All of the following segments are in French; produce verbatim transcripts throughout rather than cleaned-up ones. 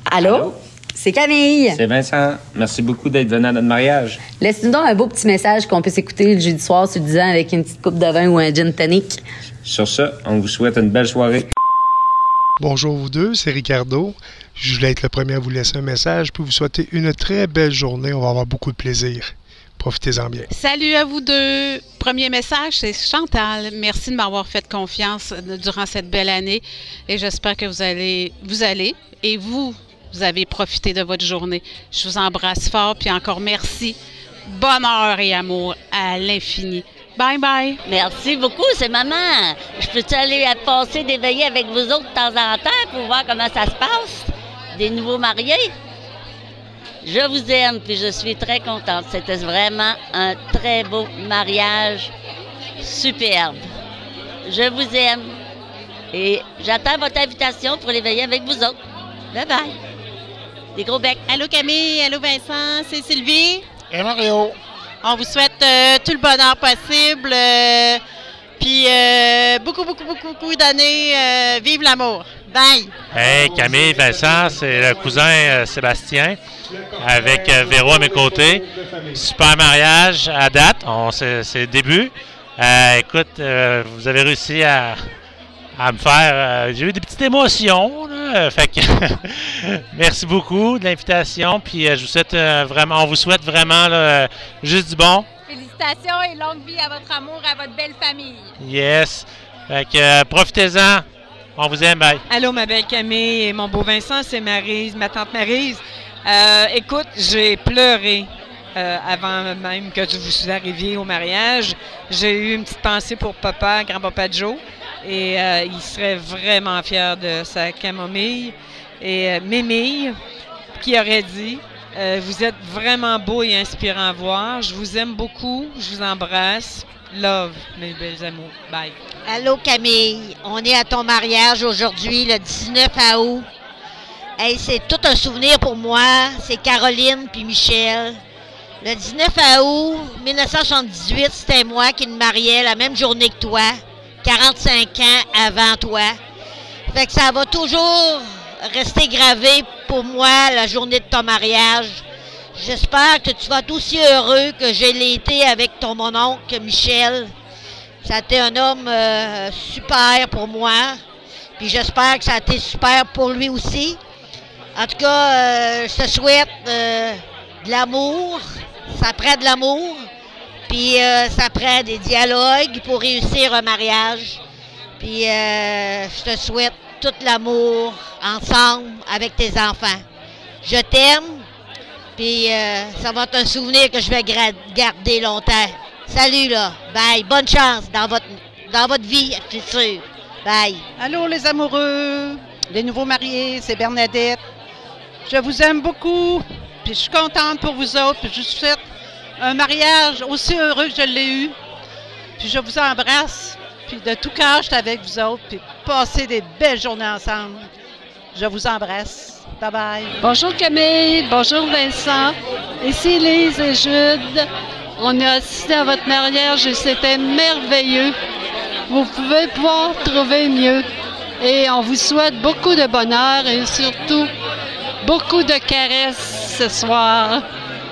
Allô? Allô? C'est Camille. C'est Vincent. Merci beaucoup d'être venu à notre mariage. Laisse-nous donc un beau petit message qu'on puisse écouter le jeudi soir sur dix ans avec une petite coupe de vin ou un gin tonic. Sur ça, on vous souhaite une belle soirée. Bonjour vous deux, c'est Ricardo. Je voulais être le premier à vous laisser un message pour vous souhaiter une très belle journée. On va avoir beaucoup de plaisir. Profitez-en bien. Salut à vous deux. Premier message, c'est Chantal. Merci de m'avoir fait confiance durant cette belle année et j'espère que vous allez, vous allez et vous, vous avez profité de votre journée. Je vous embrasse fort puis encore merci. Bonheur et amour à l'infini. Bye bye. Merci beaucoup, c'est maman. Je peux-tu aller passer des veillées avec vous autres de temps en temps pour voir comment ça se passe? Des nouveaux mariés? Je vous aime, puis je suis très contente. C'était vraiment un très beau mariage, superbe. Je vous aime et j'attends votre invitation pour les veiller avec vous autres. Bye bye. Des gros becs. Allô Camille, allô Vincent, c'est Sylvie. Et Mario. On vous souhaite euh, tout le bonheur possible, euh, puis euh, beaucoup, beaucoup, beaucoup, beaucoup d'années. Euh, vive l'amour. Bye. Hey, Camille, Vincent, c'est le cousin euh, Sébastien avec euh, Véro à mes côtés. Super mariage à date. On, c'est, c'est le début. Euh, écoute, euh, vous avez réussi à, à me faire... Euh, j'ai eu des petites émotions. Là, fait que merci beaucoup de l'invitation. Puis euh, je vous souhaite euh, vraiment, on vous souhaite vraiment là, juste du bon. Félicitations et longue vie à votre amour, à votre belle famille. Yes. Fait que euh, profitez-en. On vous aime, bye. Allô, ma belle Camille et mon beau Vincent, c'est Maryse, ma tante Maryse. Euh, écoute, j'ai pleuré euh, avant même que vous arriviez au mariage. J'ai eu une petite pensée pour papa, grand-papa Joe, et euh, il serait vraiment fier de sa camomille. Et euh, Mémille, qui aurait dit, euh, vous êtes vraiment beau et inspirant à voir. Je vous aime beaucoup, je vous embrasse. Love, mes belles amours. Bye. Allô Camille, on est à ton mariage aujourd'hui, le dix-neuf août. Hey, c'est tout un souvenir pour moi. C'est Caroline puis Michel. Le dix-neuf août mille neuf cent soixante-dix-huit, c'était moi qui me mariais la même journée que toi, quarante-cinq ans avant toi. Fait que ça va toujours rester gravé pour moi, la journée de ton mariage. J'espère que tu vas être aussi heureux que je l'ai été avec ton mon oncle Michel. Ça a été un homme euh, super pour moi. Puis j'espère que ça a été super pour lui aussi. En tout cas, euh, je te souhaite euh, de l'amour. Ça prend de l'amour. Puis euh, ça prend des dialogues pour réussir un mariage. Puis euh, je te souhaite tout l'amour ensemble avec tes enfants. Je t'aime. Puis euh, ça va être un souvenir que je vais gra- garder longtemps. Salut là, bye, bonne chance dans votre dans votre vie future. Bye. Allô les amoureux, les nouveaux mariés, c'est Bernadette. Je vous aime beaucoup, puis je suis contente pour vous autres, puis je vous souhaite un mariage aussi heureux que je l'ai eu. Puis je vous embrasse, puis de tout cœur, je suis avec vous autres, puis passez des belles journées ensemble. Je vous embrasse. Bye bye. Bonjour Camille, bonjour Vincent. Ici Lise et Jude. On a assisté à votre mariage et c'était merveilleux. Vous pouvez pouvoir trouver mieux. Et on vous souhaite beaucoup de bonheur et surtout beaucoup de caresses ce soir.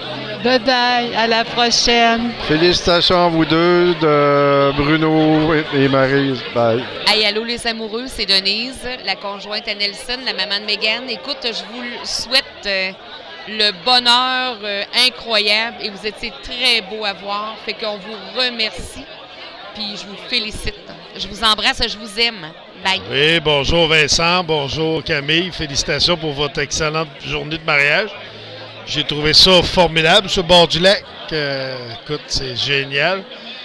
Bye bye, à la prochaine. Félicitations à vous deux, de Bruno et Maryse. Bye. Hey, allô les amoureux, c'est Denise, la conjointe à Nelson, la maman de Megan. Écoute, je vous souhaite euh, le bonheur euh, incroyable et vous étiez très beau à voir. Fait qu'on vous remercie, puis je vous félicite. Je vous embrasse, je vous aime. Bye. Oui, bonjour Vincent, bonjour Camille. Félicitations pour votre excellente journée de mariage. J'ai trouvé ça formidable, ce bord du lac. Euh, écoute, c'est génial.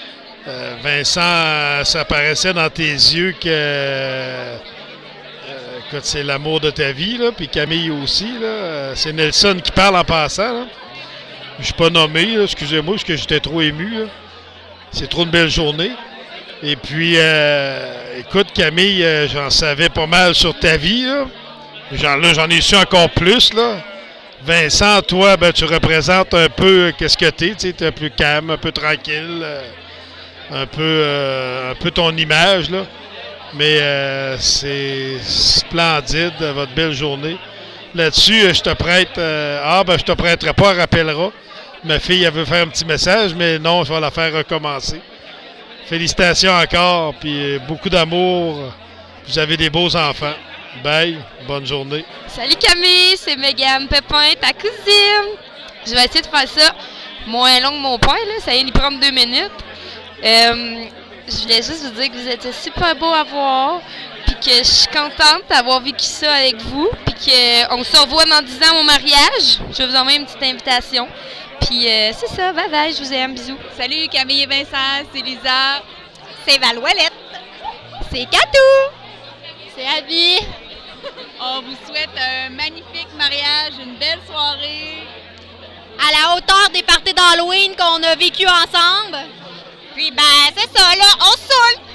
Euh, Vincent, ça paraissait dans tes yeux que euh, écoute, c'est l'amour de ta vie, là, puis Camille aussi. Là, euh, c'est Nelson qui parle en passant. Là. Je ne suis pas nommé, là, excusez-moi, parce que j'étais trop ému. Là. C'est trop une belle journée. Et puis, euh, écoute, Camille, euh, j'en savais pas mal sur ta vie. Là. Genre, là, j'en ai su encore plus, là. Vincent, toi, ben, tu représentes un peu qu'est-ce que t'es, tu es un peu calme, un peu tranquille, euh, un peu euh, un peu ton image, là. Mais euh, c'est splendide, votre belle journée. Là-dessus, je te prête... Euh, ah, ben je te prêterai pas, elle rappellera. Ma fille, elle veut faire un petit message, mais non, je vais la faire recommencer. Félicitations encore, puis beaucoup d'amour. Vous avez des beaux enfants. Bye, bonne journée. Salut Camille, c'est Mégane Pépin, ta cousine. Je vais essayer de faire ça moins long que mon père, là. Ça vient d'y prendre deux minutes. Euh, je voulais juste vous dire que vous étiez super beau à voir, puis que je suis contente d'avoir vécu ça avec vous, puis qu'on se revoit dans dix ans au mariage. Je vais vous envoyer une petite invitation. Puis euh, c'est ça, bye bye, je vous aime, bisous. Salut Camille et Vincent, c'est Lisa. C'est Valouellette. C'est Catou. C'est Abby. On vous souhaite un magnifique mariage, une belle soirée. À la hauteur des parties d'Halloween qu'on a vécues ensemble. Puis ben, c'est ça, là, on se saoule.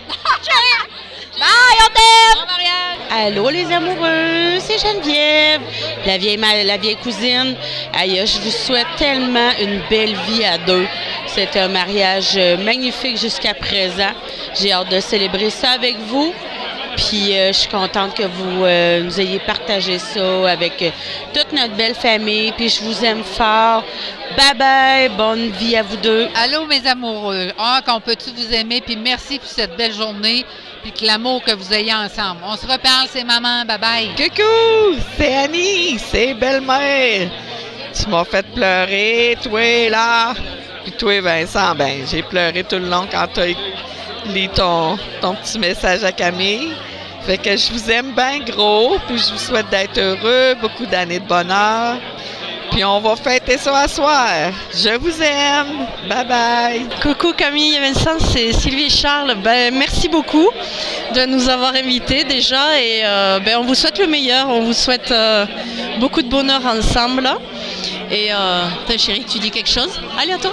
Bye, on t'aime. Bon mariage. Allô les amoureux, c'est Geneviève, la vieille, ma- la vieille cousine. Aïe, je vous souhaite tellement une belle vie à deux. C'est un mariage magnifique jusqu'à présent. J'ai hâte de célébrer ça avec vous. Puis euh, je suis contente que vous euh, nous ayez partagé ça avec euh, toute notre belle famille. Puis je vous aime fort. Bye bye, bonne vie à vous deux. Allô mes amoureux, ah, qu'on peut-tu vous aimer, puis merci pour cette belle journée, puis que l'amour que vous ayez ensemble. On se reparle, c'est maman, bye bye. Coucou, c'est Annie, c'est belle-mère. Tu m'as fait pleurer, toi là. Puis toi Vincent, ben j'ai pleuré tout le long quand tu as lu ton, ton petit message à Camille. Fait que je vous aime bien gros, puis je vous souhaite d'être heureux, beaucoup d'années de bonheur. Puis on va fêter ça à soir. Je vous aime. Bye bye. Coucou Camille et Vincent, c'est Sylvie et Charles. Ben, merci beaucoup de nous avoir invités déjà et euh, ben, on vous souhaite le meilleur. On vous souhaite euh, beaucoup de bonheur ensemble. Et euh, ta chérie, tu dis quelque chose? Allez, à toi.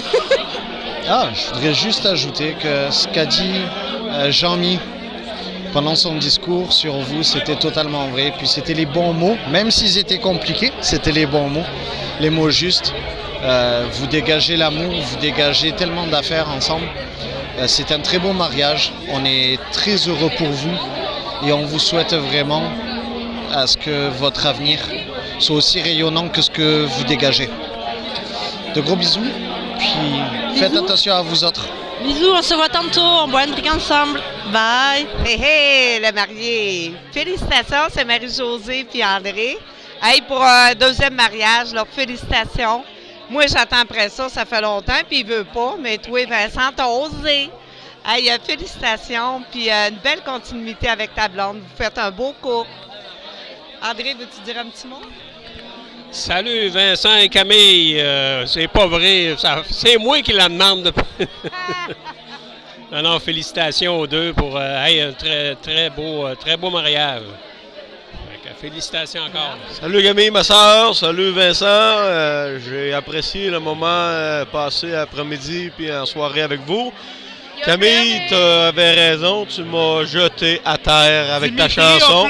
Ah, je voudrais juste ajouter que ce qu'a dit euh, Jean-Mi pendant son discours sur vous, c'était totalement vrai. Puis c'était les bons mots, même s'ils étaient compliqués, c'était les bons mots, les mots justes. Euh, vous dégagez l'amour, vous dégagez tellement d'affaires ensemble. Euh, c'est un très beau mariage. On est très heureux pour vous et on vous souhaite vraiment à ce que votre avenir soit aussi rayonnant que ce que vous dégagez. De gros bisous, puis bisous. Faites attention à vous autres. Bisous, on se voit tantôt, on boit un drink ensemble. Bye! Hé hé, le marié! Félicitations, c'est Marie-Josée puis André. Hey, pour un deuxième mariage, là, félicitations. Moi, j'attends après ça, ça fait longtemps, puis il veut pas, mais toi, Vincent, t'as osé. Hey, félicitations, puis euh, une belle continuité avec ta blonde. Vous faites un beau couple. André, veux-tu dire un petit mot? Salut Vincent et Camille, euh, c'est pas vrai, ça, c'est moi qui la demande. De... non, non, félicitations aux deux pour euh, hey, un très, très, beau, très beau mariage. Donc, félicitations encore. Salut Camille, ma soeur, salut Vincent, euh, j'ai apprécié le moment euh, passé après-midi puis en soirée avec vous. Camille, tu avais raison, tu m'as jeté à terre avec ta chanson.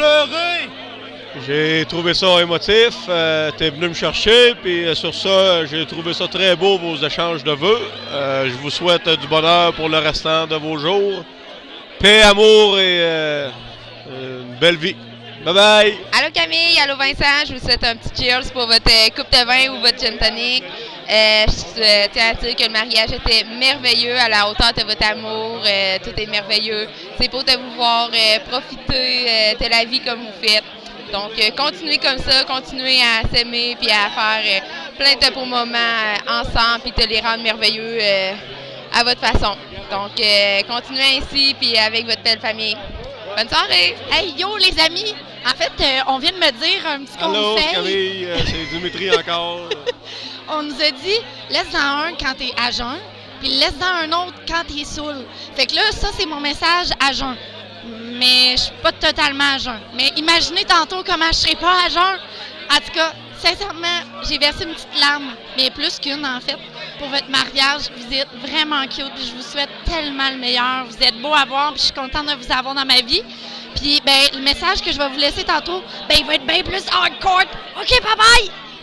J'ai trouvé ça émotif, euh, t'es venu me chercher, puis euh, sur ça, j'ai trouvé ça très beau, vos échanges de vœux. Euh, je vous souhaite euh, du bonheur pour le restant de vos jours. Paix, amour et euh, euh, une belle vie. Bye bye! Allô Camille, allô Vincent, je vous souhaite un petit cheers pour votre euh, coupe de vin ou votre gin tonic. Euh, je euh, tiens à dire que le mariage était merveilleux, à la hauteur de votre amour, euh, tout est merveilleux. C'est beau de vous voir euh, profiter euh, de la vie comme vous faites. Donc, euh, continuez comme ça, continuez à s'aimer puis à faire euh, plein de beaux moments euh, ensemble puis de les rendre merveilleux euh, à votre façon. Donc, euh, continuez ainsi puis avec votre belle famille. Bonne soirée! Hey, yo les amis! En fait, euh, on vient de me dire un petit Allô, conseil. Camille, euh, c'est Dimitri encore. On nous a dit, laisse-en un quand t'es à jeun, puis laisse-en un autre quand t'es saoul. Fait que là, ça, c'est mon message à jeun. Mais je suis pas totalement à jeun. Mais imaginez tantôt comment je serais pas à jeun. En tout cas, sincèrement, j'ai versé une petite larme, mais plus qu'une en fait, pour votre mariage. Vous êtes vraiment cute, puis je vous souhaite tellement le meilleur. Vous êtes beau à voir, puis je suis contente de vous avoir dans ma vie. Puis, ben, le message que je vais vous laisser tantôt, ben, il va être bien plus hardcore. OK, bye-bye!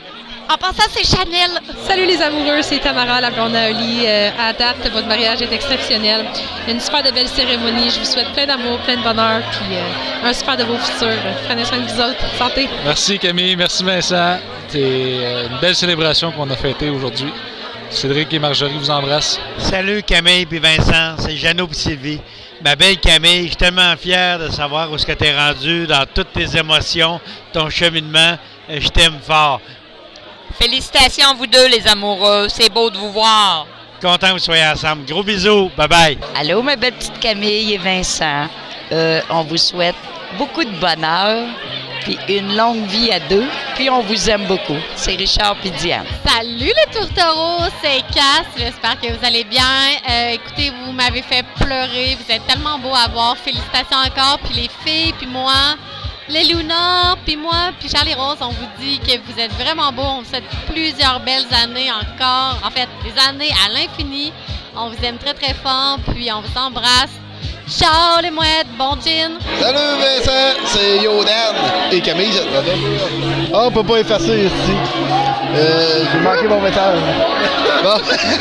En passant, c'est Chanel. Salut les amoureux, c'est Tamara, la blonde à Oli. Euh, à date, votre mariage est exceptionnel. Une super de belle cérémonie. Je vous souhaite plein d'amour, plein de bonheur, puis euh, un super de beau futur. Prenez soin de vous autres. Santé. Merci Camille, merci Vincent. C'est euh, une belle célébration qu'on a fêtée aujourd'hui. Cédric et Marjorie vous embrassent. Salut Camille et Vincent, c'est Jeannot et Sylvie. Ma belle Camille, je suis tellement fier de savoir où est-ce que tu es rendu dans toutes tes émotions, ton cheminement. Je t'aime fort. Félicitations vous deux les amoureux, c'est beau de vous voir. Content que vous soyez ensemble. Gros bisous, bye bye. Allô ma belle petite Camille et Vincent. Euh, on vous souhaite beaucoup de bonheur, puis une longue vie à deux, puis on vous aime beaucoup. C'est Richard et Diane. Salut les tourtereaux, c'est Cass, j'espère que vous allez bien. Euh, écoutez, vous m'avez fait pleurer, vous êtes tellement beaux à voir. Félicitations encore, puis les filles, puis moi. Les Luna, puis moi, puis Charlie Rose, on vous dit que vous êtes vraiment beaux. On vous souhaite plusieurs belles années encore. En fait, des années à l'infini. On vous aime très, très fort, puis on vous embrasse. Ciao les mouettes, bon gin. Salut Vincent, c'est Yodan. Et Camille, ça te va bien? Ah, on peut pas effacer ici. Euh, j'ai manqué mon message. Bon.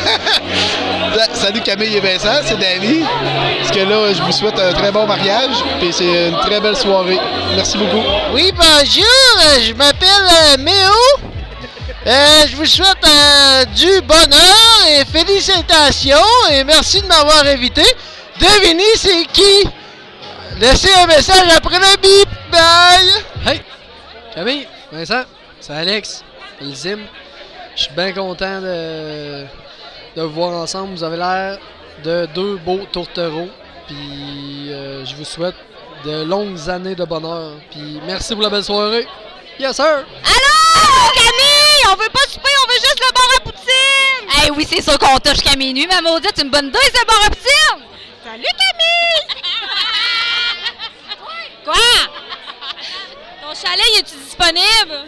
Salut Camille et Vincent, c'est Danny. Parce que là, je vous souhaite un très bon mariage. Et c'est une très belle soirée. Merci beaucoup. Oui, bonjour, je m'appelle euh, Méo. Euh, je vous souhaite euh, du bonheur et félicitations. Et merci de m'avoir invité. Devinez c'est qui? Laissez un message après le bip. Bye! Hey! Camille, Vincent, c'est Alex, le Zim. Je suis bien content de, de vous voir ensemble. Vous avez l'air de deux beaux tourtereaux. Puis euh, je vous souhaite de longues années de bonheur. Puis merci pour la belle soirée. Yes, sir! Allô, Camille! On veut pas souper, on veut juste le bar à poutine! Eh oui, c'est sûr qu'on touche qu'à minuit, ma maudite, une bonne dose de bar à poutine! Salut Camille! Quoi? Ton chalet, y est-tu disponible?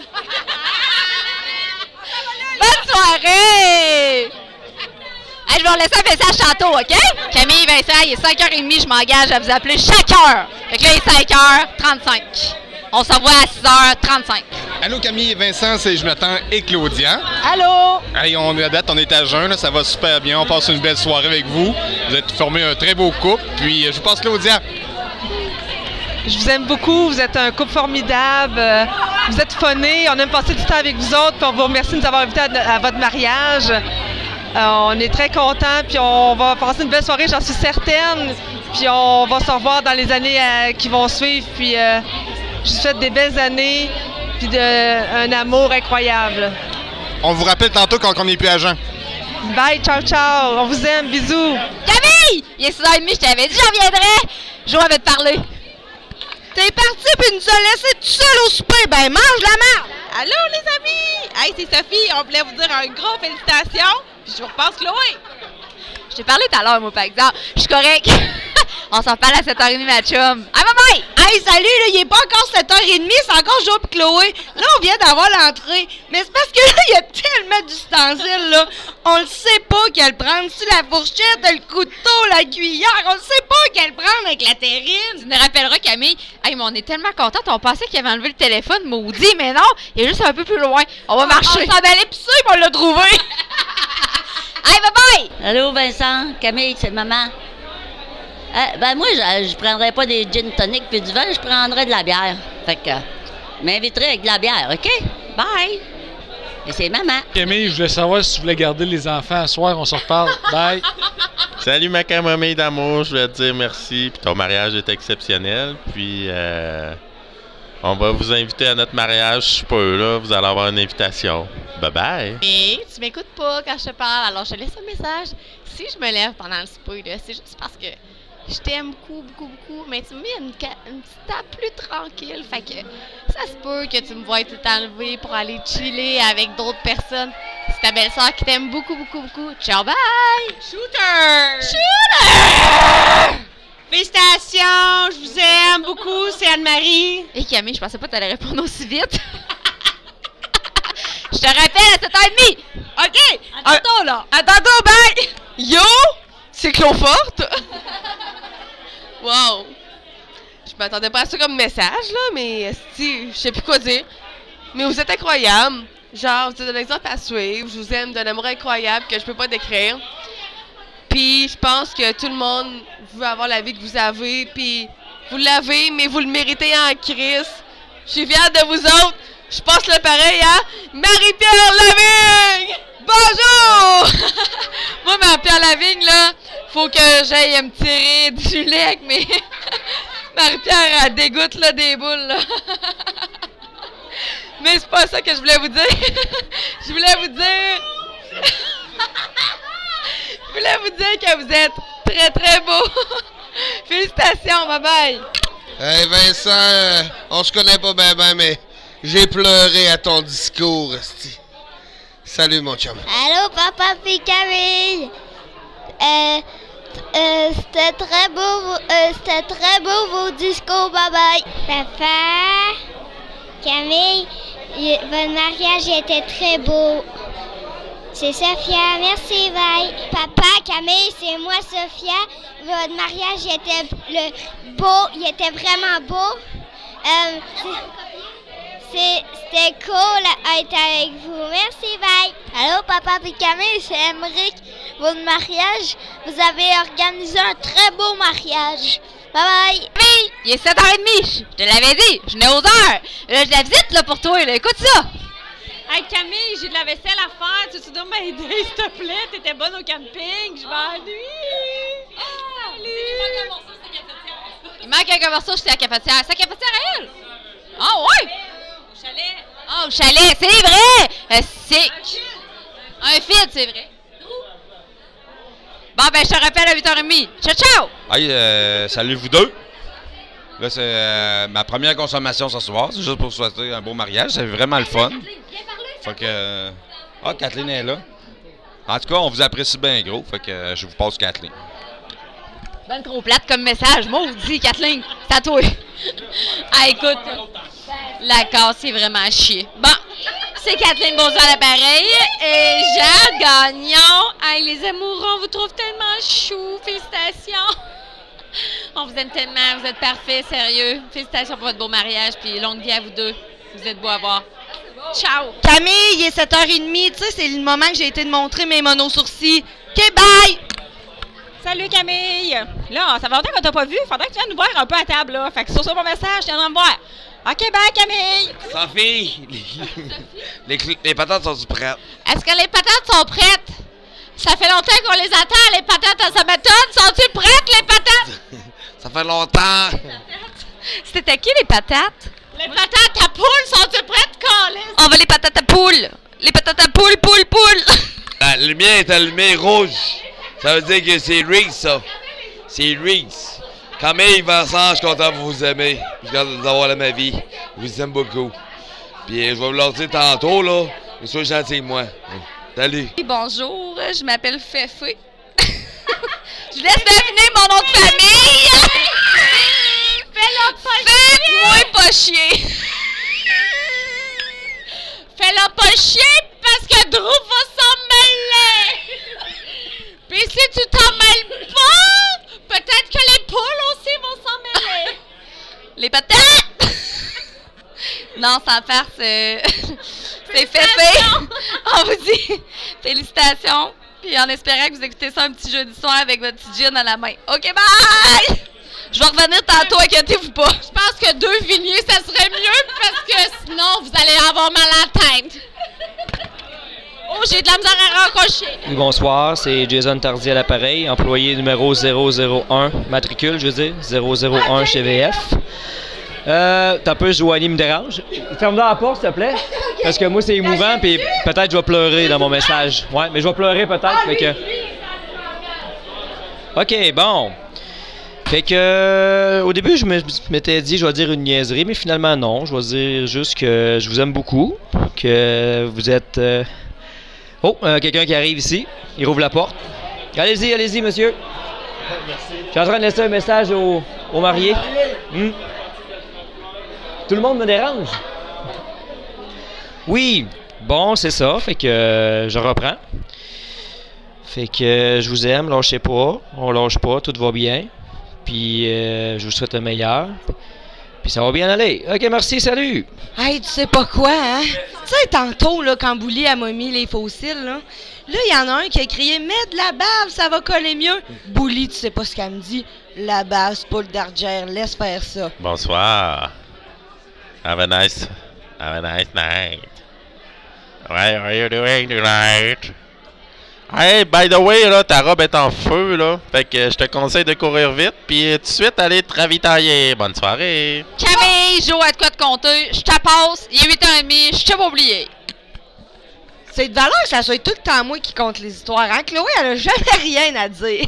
Bonne soirée! Hey, je vais vous laisser un message tantôt, OK? Camille, Vincent, il est cinq heures trente, je m'engage à vous appeler chaque heure. Fait que là, il est cinq heures trente-cinq. On se revoit à six heures trente-cinq. Allô Camille et Vincent, c'est Jonathan et Claudia. Allô? Hey, on est à date, on est à jeun, là, ça va super bien. On passe une belle soirée avec vous. Vous êtes formé un très beau couple. Puis je vous passe Claudia. Je vous aime beaucoup, vous êtes un couple formidable, euh, vous êtes phonés, on aime passer du temps avec vous autres, puis on vous remercie de nous avoir invités à, à votre mariage. Euh, on est très contents, puis on va passer une belle soirée, j'en suis certaine. Puis on va se revoir dans les années euh, qui vont suivre, puis euh, je vous souhaite des belles années, puis de, un amour incroyable. On vous rappelle tantôt quand on n'est plus à jeun. Bye, ciao, ciao, on vous aime, bisous. Camille! Il est six heures trente, je t'avais dit j'en viendrais. Jo avait te parler. T'es parti puis nous a laissé tout seul au souper. Ben, mange la merde! Allô, les amis! Hey, c'est Sophie. On voulait vous dire un gros félicitations. Puis je vous repasse Chloé. Je t'ai parlé tout à l'heure, moi, par exemple. Je suis correct. On s'en parle à sept heures trente, ma chum. Ah, bye bye! Hey, salut, là, il est pas encore sept heures trente, c'est encore Jo pis Chloé. Là, on vient d'avoir l'entrée. Mais c'est parce que là, il y a tellement d'ustensiles, là. On le sait pas quelle prendre. Si la fourchette, le couteau, la cuillère, on le sait pas quelle prendre avec la terrine. Tu nous rappelleras, Camille. Hey, mais on est tellement contents. On pensait qu'il avait enlevé le téléphone, maudit, mais non, il est juste un peu plus loin. On va marcher. On s'en allait pisser, puis on l'a trouvé. Hey, bye bye! Allô, Vincent, Camille, c'est maman. Euh, ben moi, je, je prendrais pas des gin tonic puis du vin, je prendrais de la bière. Fait que, m'inviterai avec de la bière, OK? Bye! Et c'est maman. Camille, je voulais savoir si tu voulais garder les enfants à soir, on se reparle. Bye! Salut ma camomille d'amour, je voulais te dire merci. Puis ton mariage est exceptionnel. Puis euh, on va vous inviter à notre mariage, je suis pas là, vous allez avoir une invitation. Bye bye! Mais tu m'écoutes pas quand je te parle, alors je te laisse un message. Si je me lève pendant le souper, c'est juste parce que je t'aime beaucoup, beaucoup, beaucoup, mais tu me mets une, une petite table plus tranquille, fait que ça se peut que tu me vois tout enlever pour aller chiller avec d'autres personnes. C'est ta belle-sœur qui t'aime beaucoup, beaucoup, beaucoup. Ciao, bye! Shooter! Shooter! Félicitations, je vous aime beaucoup, c'est Anne-Marie. Et Camille, je pensais pas que t'allais répondre aussi vite. Je te rappelle à sept heures trente! OK! À tantôt, là! À tantôt, bye! Yo! C'est Cloforte! Wow! Je m'attendais pas à ça comme message, là, mais si, je sais plus quoi dire. Mais vous êtes incroyables. Genre, vous êtes un exemple à suivre. Je vous aime d'un amour incroyable que je peux pas décrire. Puis, je pense que tout le monde veut avoir la vie que vous avez. Puis, vous l'avez, mais vous le méritez en crise. Je suis fière de vous autres. Je passe le pareil à Marie-Pierre Lavigne! Bonjour! Moi, Marie-Pierre Lavigne, là, faut que j'aille me tirer du lait avec mes... Marie-Pierre, elle dégoûte, là, des boules, là. Mais c'est pas ça que je voulais vous dire. Je voulais vous dire... Je voulais vous dire que vous êtes très, très beau. Félicitations, bye-bye. Hey Vincent, euh, on se connaît pas bien, ben, mais j'ai pleuré à ton discours, esti. Salut, mon chum. Allô, papa puis Camille. Euh, euh, c'était très beau, euh, c'était très beau vos discours, bye bye. Papa, Camille, y- votre mariage était très beau. C'est Sophia, merci, bye. Papa, Camille, c'est moi, Sophia. Votre mariage était le beau, il était vraiment beau. Euh, c'est- C'était cool d'être avec vous. Merci, bye. Allô, papa et Camille, c'est Emeric. Votre mariage, vous avez organisé un très beau mariage. Bye bye. Camille, il est sept heures trente. Je te l'avais dit, je n'ai aux heures. Là, j'ai la visite là, pour toi. Là. Écoute ça. Hey Camille, j'ai de la vaisselle à faire. Tu, tu dois m'aider, s'il te plaît. T'étais bonne au camping. Je m'ennuie. Ah, il manque un morceau, je suis à la cafetière. C'est la cafetière à elle? Ah ouais? Au chalet. Ah, au chalet, c'est vrai! Euh, c'est... Un feed, c'est vrai. Bon, ben, je te rappelle à huit heures trente. Ciao, ciao! Hey, euh, salut vous deux. Là, c'est euh, ma première consommation ce soir. C'est juste pour souhaiter un beau mariage. C'est vraiment le fun. Fait que... euh, Ah, Kathleen est là. En tout cas, on vous apprécie bien gros. Fait que euh, je vous passe Kathleen. Ben trop plate comme message. Maudit, Kathleen. C'est à toi. Ah, écoute. La casse, c'est vraiment à chier. Bon, c'est Kathleen Beausoir à l'appareil. Et Jade Gagnon. Hey, les amoureux, on vous trouve tellement chou. Félicitations. On vous aime tellement. Vous êtes parfaits, sérieux. Félicitations pour votre beau mariage. Puis longue vie à vous deux. Vous êtes beaux à voir. Ciao. Camille, il est sept heures trente. Tu sais, c'est le moment que j'ai été de montrer mes monosourcils. OK, bye! Salut Camille! Là, ça fait longtemps qu'on t'a pas vu. Faudrait que tu viennes nous voir un peu à table, là. Fait que sur ce mon message, tu viendras me voir. OK, bye Camille! Sophie! Les, les, les patates sont prêtes? Est-ce que les patates sont prêtes? Ça fait longtemps qu'on les attend, les patates à Sabaton. Sont-tu prêtes, les patates? Ça fait longtemps! C'était qui, les patates? Les patates à poule, sont-tu prêtes, Colin? On veut les patates à poule. Les patates à poule, poule, poule. La lumière est allumée rouge. Ça veut dire que c'est Riggs, ça. C'est Riggs. Camille, Vincent, je suis content de vous aimer. Je suis content de vous avoir dans ma vie. Je vous aime beaucoup. Puis je vais vous le dire tantôt, là. Mais soyez gentils avec moi. Salut. Bonjour, je m'appelle Féfé. Je laisse deviner mon nom de famille. Fais-le pas chier. Fais-moi pas chier. Fais-le pas chier parce que Drew va s'en mêler. Puis si tu t'en mêles pas, peut-être que les poules aussi vont s'en mêler. Les patates! Non, sans farce, euh, c'est Féfé. On vous dit félicitations. Puis en espérant que vous écoutez ça un petit jeudi soir avec votre petit gin à la main. OK, bye! Je vais revenir tantôt, inquiétez-vous pas. Je pense que deux vigniers, ça serait mieux parce que sinon, vous allez avoir mal à la tête. Oh, j'ai de la misère à raccrocher. Oui, bonsoir, c'est Jason Tardy à l'appareil, employé numéro zéro zéro un, matricule, je veux dire, zéro zéro un chez V F. Euh, t'as peu, Joanie me dérange. Ferme-la la porte, s'il te plaît. Parce que moi, c'est émouvant, puis peut-être je vais pleurer dans mon message. Ouais, mais je vais pleurer peut-être, fait que... OK, bon. Fait que, euh, au début, je me- je m'étais dit, je vais dire une niaiserie, mais finalement, non. Je vais dire juste que je vous aime beaucoup, que vous êtes... euh, Oh, euh, quelqu'un qui arrive ici. Il rouvre la porte. Allez-y, allez-y, monsieur. Je suis en train de laisser un message aux, aux mariés. Hmm. Tout le monde me dérange. Oui, bon, c'est ça. Fait que euh, je reprends. Fait que euh, je vous aime, lâchez pas. On lâche pas, tout va bien. Puis euh, je vous souhaite le meilleur. Puis ça va bien aller. OK, merci, salut! Hey, tu sais pas quoi, hein? Tu sais, tantôt, là, quand Bouli a mis les fossiles, là, là, il y en a un qui a crié « Mets de la bave, ça va coller mieux! » Bouli, tu sais pas ce qu'elle me dit. La bave, c'est pas le dargère, laisse faire ça. Bonsoir. Have a nice, have a nice night. What are you doing tonight? Hey, by the way, là, ta robe est en feu, là. Fait que je te conseille de courir vite, puis tout de suite aller te ravitailler. Bonne soirée. Camille, Jo, à de quoi te compter? Je te passe, il est huit heures trente, je t'ai pas oublié. C'est de valeur que ça soit tout le temps moi qui compte les histoires, hein? Chloé, elle a jamais rien à dire.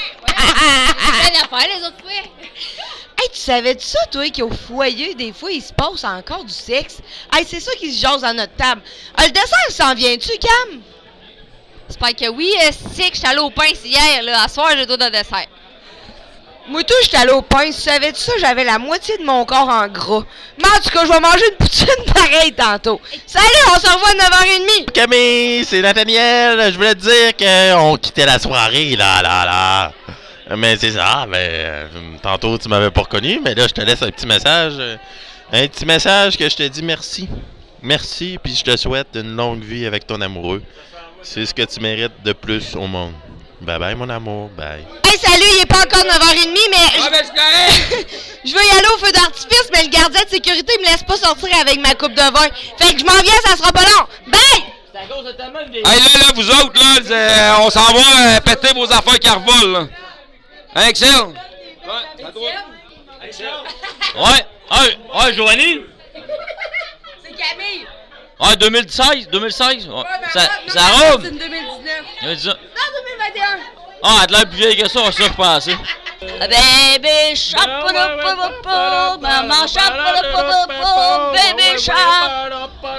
Rien à faire les autres fois. Hey, tu savais-tu ça, toi, qu'au foyer, des fois, il se passe encore du sexe? Hey, c'est ça qui se jase à notre table. Ah, le dessert, s'en vient-tu, Cam? C'est pas que oui, c'est que j'étais allée au pain hier, là. À soir, j'ai d'autres de dessert. Moi, tout, j'étais allée au pain. Tu savais-tu ça? J'avais la moitié de mon corps en gras. Mais en tout cas, je vais manger une poutine pareille tantôt. Salut, on se revoit à neuf heures trente. Camille, c'est Nathaniel. Je voulais te dire qu'on quittait la soirée, là, là, là. Mais c'est ça, mais euh, tantôt, tu m'avais pas reconnu, mais là, je te laisse un petit message. euh, Un petit message que je te dis merci. Merci, puis je te souhaite une longue vie avec ton amoureux. C'est ce que tu mérites de plus au monde. Bye bye, mon amour. Bye. Hey, salut, il est pas encore neuf heures trente, mais... Ouais, ben, je veux y aller au feu d'artifice, mais le gardien de sécurité me laisse pas sortir avec ma coupe de vin. Fait que je m'en viens, ça sera pas long. Bye! Hey, là, là, vous autres, là, euh, on s'en va euh, péter vos affaires qui revolent, là. Hein, Axel? Ouais, à toi. Ouais, ouais, ouais, Joanie? C'est Camille. Ouais, deux mille seize, deux mille seize. Ouais. Ouais, ben, ça, moi, ça moi, robe? c'est une deux mille dix-neuf. deux mille dix-neuf. Non, deux mille vingt et un. Ah, elle a l'air plus vieille que ça, ça, je pensais. Baby shark, maman shark, baby shark,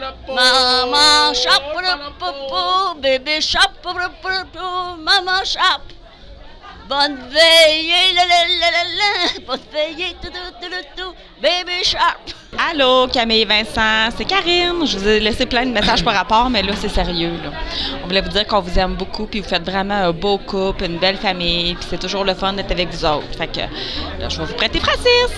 maman shark, baby shark, maman shark. Bonne veillée, la la la la la, bonne veillée, tout tout tout tout, baby shark. Allô, Camille et Vincent, c'est Karine. Je vous ai laissé plein de messages par rapport, mais là, c'est sérieux. Là. On voulait vous dire qu'on vous aime beaucoup, puis vous faites vraiment un beau couple, une belle famille, puis c'est toujours le fun d'être avec vous autres. Fait que là, je vais vous prêter Francis.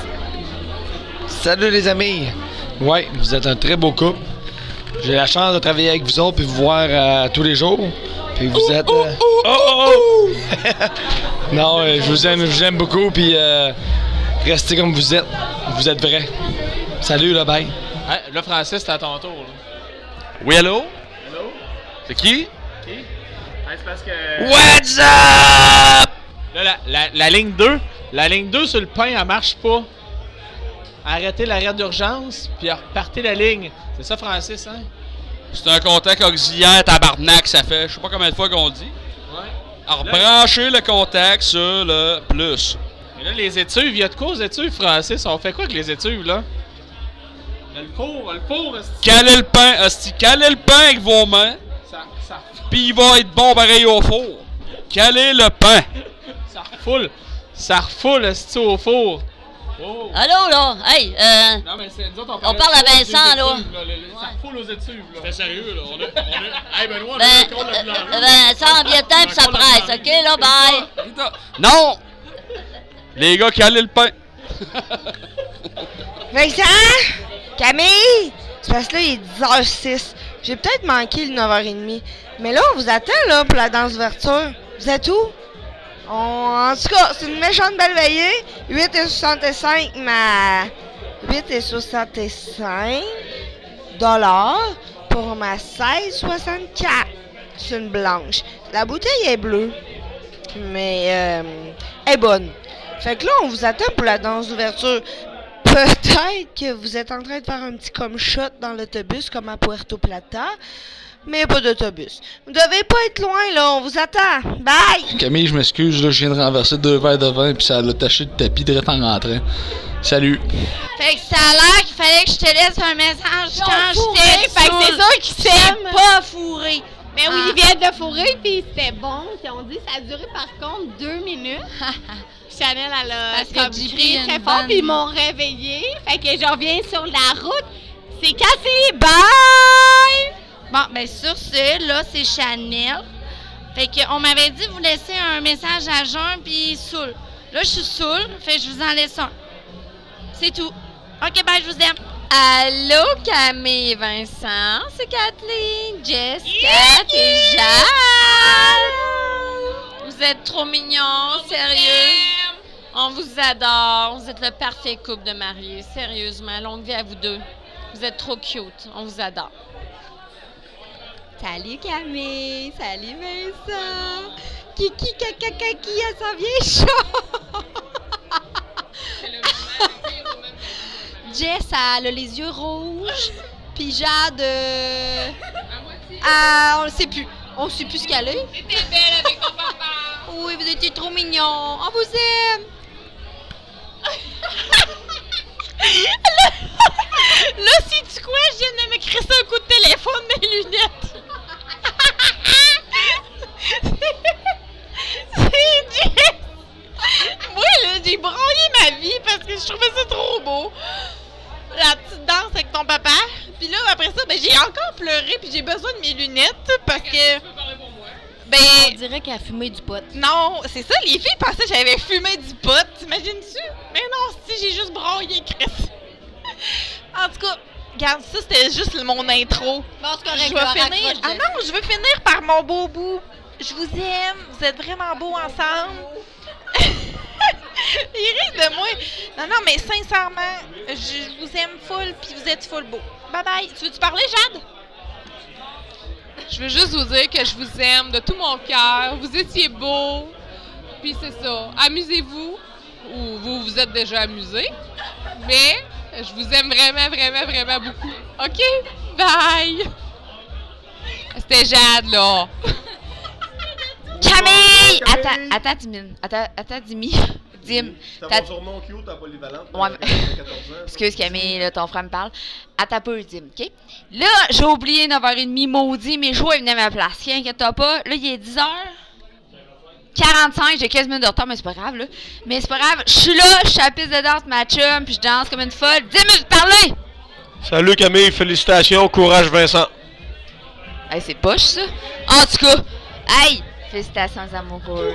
Salut les amis! Ouais, vous êtes un très beau couple. J'ai la chance de travailler avec vous autres puis vous voir euh, tous les jours. Puis vous êtes... euh, Oh, oh, oh! Non, euh, je vous aime, je vous aime beaucoup, puis euh, restez comme vous êtes. Vous êtes vrais. Salut, là, bye. Hey, là, Francis, c'est à ton tour. Là. Oui, allô? Allô? C'est qui? Qui? Hey, c'est parce que... What's up? Là, la, la, la ligne deux, la ligne deux sur le pain, elle marche pas. Arrêtez l'arrêt d'urgence, puis repartez la ligne. C'est ça, Francis, hein? C'est un contact auxiliaire tabarnak, ça fait je sais pas combien de fois qu'on dit. Ouais. Alors, branchez le contact sur le plus. Mais là, les étuves, il y a de quoi aux étuves, Francis? On fait quoi avec les étuves, là? Le four, le four, esti. Calez le pain, hostie. Calez le pain avec vos mains. Ça, ça... Puis il va être bon pareil au four. Calez le pain. Ça refoule. Ça refoule, esti, au four. Oh. Allô, là? Hey, euh... Non, mais c'est, nous autres, on parle à Vincent, là. Étuves, là. Le, le, ça refoule aux étuves, là. C'était sérieux, là. On a... On a... Hey, Benoît, on ben, a encore le blanc. euh, Vincent, viens-t'en pis ça presse, OK, là, bye. Non! Les gars, calez le pain. Vincent! Camille! C'est parce que là, il est dix heures six. J'ai peut-être manqué le neuf heures trente. Mais là, on vous attend, là, pour la danse d'ouverture. Vous êtes où? On... En tout cas, c'est une méchante belle veillée. huit et soixante-cinq, ma... huit et soixante-cinq dollars pour ma seize soixante-quatre. C'est une blanche. La bouteille est bleue. Mais, euh, elle est bonne. Fait que là, on vous attend pour la danse d'ouverture. Peut-être que vous êtes en train de faire un petit comme shot dans l'autobus, comme à Puerto Plata. Mais il n'y a pas d'autobus. Vous devez pas être loin, là. On vous attend. Bye! Camille, je m'excuse, là, je viens de renverser deux verres de vin puis ça l'a taché de tapis direct en rentrant. Salut. Fait que ça a l'air qu'il fallait que je te laisse un message Ils ont quand fourré, j'étais fait que c'est sûr qu'ils s'aiment. C'est pas fourré. Mais oui, ils viennent de fourrer, puis c'était bon. Puis on dit que ça a duré par contre deux minutes. Chanel, elle a Parce que comme j'ai crié pris très une fort, bonne- puis ils m'ont réveillée. Fait que je reviens sur la route. C'est cassé. Bye! Bon, ben sur ce, là, c'est Chanel. Fait qu'on m'avait dit de vous laisser un message à jeun puis saoul. Là, je suis saoul, fait que je vous en laisse un. C'est tout. OK, bye, je vous aime. Allô, Camille et Vincent, c'est Kathleen, Jess, Kat et Jade. Vous êtes trop mignons, sérieux. On vous adore. Vous êtes le parfait couple de mariés, sérieusement. Longue vie à vous deux. Vous êtes trop cute. On vous adore. Salut Camille, salut Vincent. Kiki, caca, kaki, elle s'en vient chaud. Jess, elle a les yeux rouges. Puis Jade, euh, ah, on ne sait plus. On ne sait plus ce qu'elle est. T'étais belle avec ton papa. Oui, vous étiez trop mignons. On vous aime. là, là sais-tu quoi? Je viens de me crisser un coup de téléphone, mes lunettes. C'est Jess. Moi, là, j'ai broyé ma vie parce que je trouvais ça trop beau. La petite danse avec ton papa. Puis là, après ça, ben, j'ai encore pleuré puis j'ai besoin de mes lunettes parce que... Ben, on dirait qu'elle a fumé du pot. Non, c'est ça, les filles pensaient que j'avais fumé du pot. T'imagines-tu? Mais non, si, j'ai juste broyé, Chris. En tout cas, regarde, ça, c'était juste mon intro. Bon, c'est correct, je vais finir... Ah non, je veux finir par mon beau bout. Je vous aime, vous êtes vraiment beaux ensemble. Il rit de moi. Non, non, mais sincèrement, je vous aime full, puis vous êtes full beau. Bye bye. Tu veux-tu parler, Jade? Je veux juste vous dire que je vous aime de tout mon cœur. Vous étiez beaux. Puis c'est ça. Amusez-vous. Ou vous vous êtes déjà amusés. Mais je vous aime vraiment, vraiment, vraiment beaucoup. OK? Bye! C'était Jade, là. Camille! Attends, attends, Dimi. Attends, attends, Dimi. Dim. T'as mon surnom cute à polyvalente. Ouais. Excuse Camille, là, ton frère me parle. Attends un peu, Dim, OK? Là, j'ai oublié neuf heures trente, maudit, mes jouets venaient à ma place. Tiens, inquiète-toi pas. Là, il est dix heures quarante-cinq, j'ai quinze minutes de retard, mais c'est pas grave, là. Mais c'est pas grave. Je suis là, je suis à la piste de danse, ma chum, puis je danse comme une folle. dix minutes de parler! Salut Camille, félicitations, courage Vincent. Hey, c'est poche, ça. En tout cas, hey! Félicitations aux amoureux.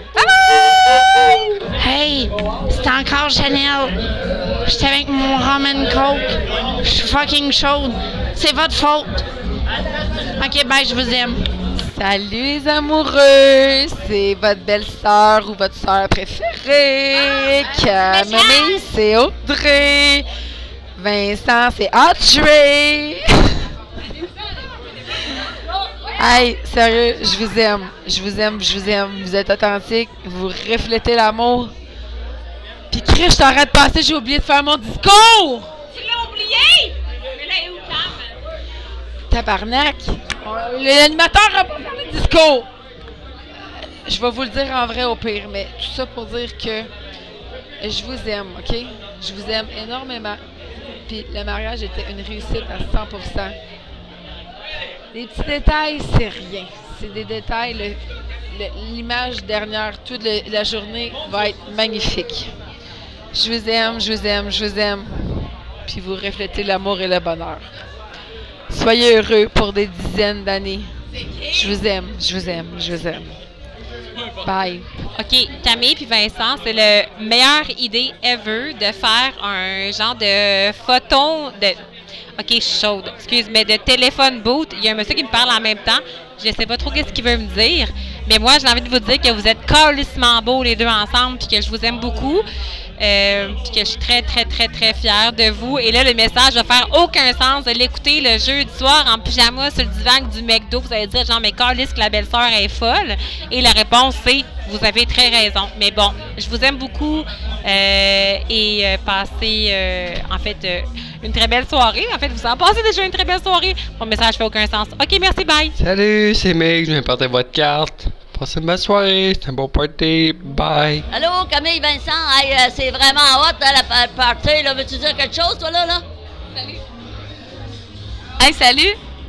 Hey, c'est encore Chanel. J'étais avec mon rum and coke. Je suis fucking chaude. C'est votre faute. Ok, bye, je vous aime. Salut les amoureux. C'est votre belle-sœur ou votre sœur préférée. Camille, c'est Audrey. Vincent, c'est Audrey. Hey, sérieux, je vous aime. Je vous aime, je vous aime. Vous êtes authentiques, vous reflétez l'amour. Puis Chris, je t'arrête de passer, j'ai oublié de faire mon discours! Tu l'as oublié? Mais là, elle est où, Tam? Tabarnak! L'animateur a pas fait le discours! Je vais vous le dire en vrai au pire, mais tout ça pour dire que je vous aime, OK? Je vous aime énormément. Puis le mariage était une réussite à cent pour cent. Les petits détails, c'est rien. C'est des détails. Le, le, l'image dernière, toute le, la journée va être magnifique. Je vous aime, je vous aime, je vous aime. Puis vous reflétez l'amour et le bonheur. Soyez heureux pour des dizaines d'années. Je vous aime, je vous aime, je vous aime. Bye. OK, Camille puis Vincent, c'est la meilleure idée ever de faire un genre de photo de... OK, je suis chaude. Excuse, mais de téléphone boot, il y a un monsieur qui me parle en même temps. Je sais pas trop qu'est-ce qu'il veut me dire. Mais moi, j'ai envie de vous dire que vous êtes calissement beaux les deux ensemble puis que je vous aime beaucoup. Euh, puis que je suis très, très, très, très fière de vous. Et là, le message va faire aucun sens de l'écouter le jeudi soir en pyjama sur le divan du McDo. Vous allez dire, genre, mais calisse que la belle-sœur est folle. Et la réponse, c'est, vous avez très raison. Mais bon, je vous aime beaucoup euh, et euh, passez, euh, en fait, euh, une très belle soirée. En fait, vous en passez déjà une très belle soirée. Mon message fait aucun sens. OK, merci, bye. Salut, c'est Mick, je viens porter votre carte. Passez une belle soirée, c'est un bon party, bye. Allô, Camille, Vincent, hey, euh, c'est vraiment hot, hein, la, la party, là. Veux-tu dire quelque chose, toi, là, là? Salut. Hey, salut.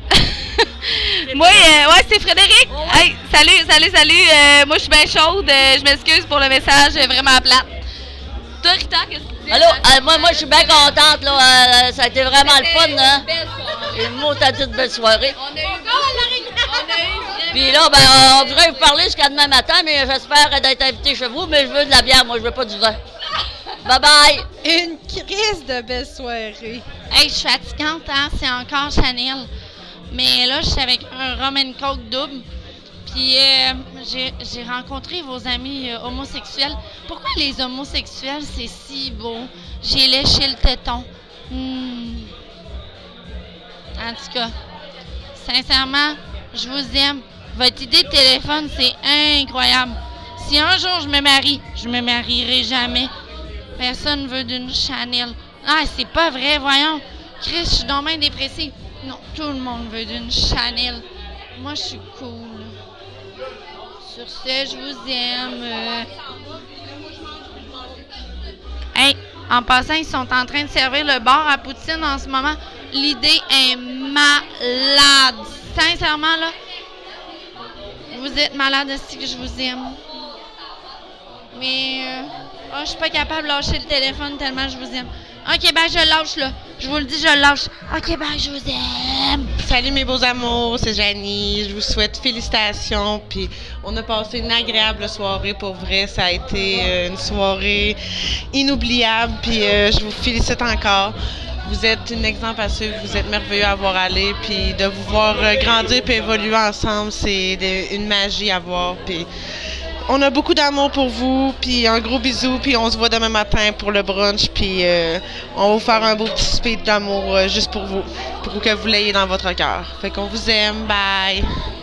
Moi, euh, ouais, c'est Frédéric. Oh, ouais. Hey, salut, salut, salut. Euh, moi, je suis bien chaude. Euh, je m'excuse pour le message vraiment plate. Toi, Rita, qu'est-ce que tu dis? Allô, euh, moi, moi je suis bien contente, là. Euh, ça a été vraiment le fun, hein? Et moi, t'as dit de belle soirée. On a eu... On a eu... Puis là, ben, on devrait vous parler jusqu'à demain matin, mais j'espère d'être invité chez vous, mais je veux de la bière, moi, je veux pas du vin. Bye bye! Une crise de belle soirée. Hey, je suis fatigante, hein? C'est encore Chanel. Mais là, je suis avec un rum and coke double. Puis euh, j'ai j'ai rencontré vos amis euh, homosexuels. Pourquoi les homosexuels, c'est si beau? J'ai léché le téton. Hmm. En tout cas, sincèrement, je vous aime. Votre idée de téléphone, c'est incroyable. Si un jour je me marie, je me marierai jamais. Personne ne veut d'une Chanel. Ah, c'est pas vrai, voyons. Chris, je suis donc bien dépressive. Non, tout le monde veut d'une Chanel. Moi, je suis cool. Sur ce, je vous aime. Euh... Hey, en passant, ils sont en train de servir le bar à poutine en ce moment. L'idée est malade. Sincèrement, là, vous êtes malade aussi que je vous aime. Mais, euh... oh, je suis pas capable de lâcher le téléphone tellement je vous aime. OK, ben, je lâche, là. Je vous le dis, je le lâche. OK, ben, je vous aime. Salut mes beaux amours, c'est Janie. Je vous souhaite félicitations. Puis on a passé une agréable soirée pour vrai. Ça a été euh, une soirée inoubliable. Puis euh, je vous félicite encore. Vous êtes un exemple à suivre. Vous êtes merveilleux à voir aller. Puis de vous voir euh, grandir et évoluer ensemble, c'est de- une magie à voir. Puis on a beaucoup d'amour pour vous, puis un gros bisou, puis on se voit demain matin pour le brunch, puis euh, on va vous faire un beau petit speech d'amour euh, juste pour vous, pour que vous l'ayez dans votre cœur. Fait qu'on vous aime, bye!